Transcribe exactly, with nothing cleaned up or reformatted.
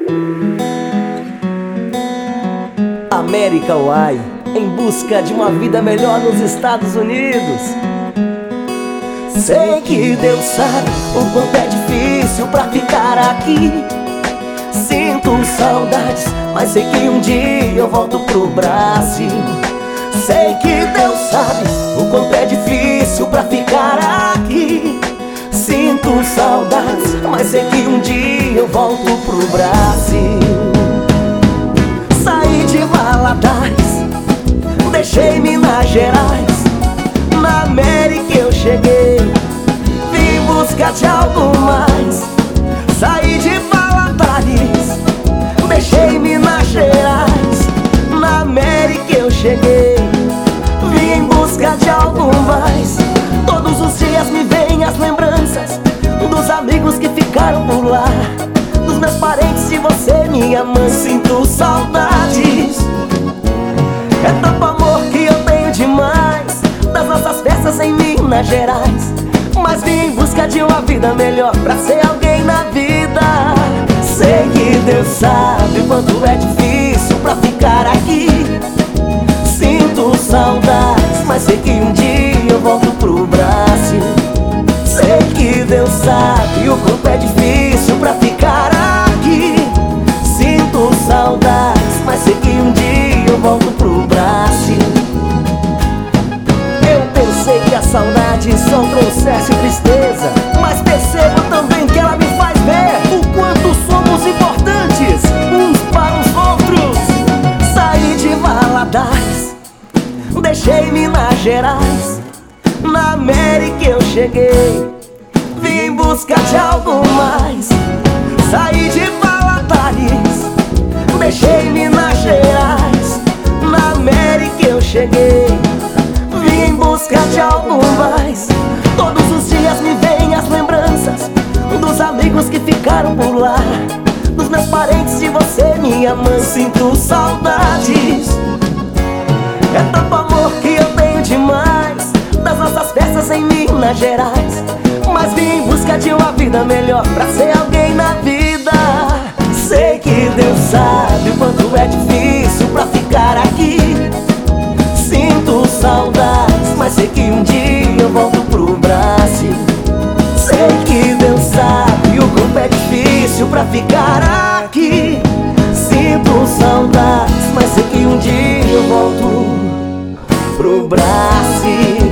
América Uai, em busca de uma vida melhor nos Estados Unidos. Sei que Deus sabe o quanto é difícil pra ficar aqui. Sinto saudades, mas sei que um dia eu volto pro Brasil. Sei que Deus sabe o quanto é difícil pra ficar aqui. Sinto saudades, mas sei que um dia eu volto pro Brasil. Saí de Valadares, deixei Minas Gerais, na América eu cheguei, vim em busca de algo mais. Saí de Valadares, deixei Minas Gerais, na América eu cheguei, vim em busca de algo mais. Todos os dias me vêm as lembranças dos amigos que ficaram por lá, dos meus parentes, de você, minha mãe. Sinto saudades, é tanto amor que eu tenho demais, das nossas festas em Minas Gerais. Mas vim em busca de uma vida melhor, pra ser alguém na vida. Sei que Deus sabe o quanto é difícil pra ficar aqui. Sinto saudades, mas sei que um dia eu volto pro Brasil. Sei que Deus sabe o quanto é difícil pra ficar aqui. Sinto saudades, mas sei que um dia eu volto pro Brasil. Eu pensei que a saudade só trouxesse tristeza, mas percebo também que ela me faz ver o quanto somos importantes uns para os outros. Saí de Valadares, deixei Minas Gerais, na América eu cheguei, vim em busca de algo mais. Saí de Valadares, deixei Minas Gerais, na América eu cheguei, vim em busca de algo mais. Todos os dias me vêm as lembranças dos amigos que ficaram por lá, dos meus parentes, de você, minha mãe. Sinto saudades, é tanto amor que eu tenho demais, das nossas festas em Minas Gerais. Mas vim em busca de uma vida melhor, pra ser alguém na vida. Sei que Deus sabe o quanto é difícil pra ficar aqui. Sinto saudades, mas sei que um dia eu volto pro Brasil. Sei que Deus sabe o quanto é difícil pra ficar aqui. Sinto saudades, mas sei que um dia eu volto pro Brasil.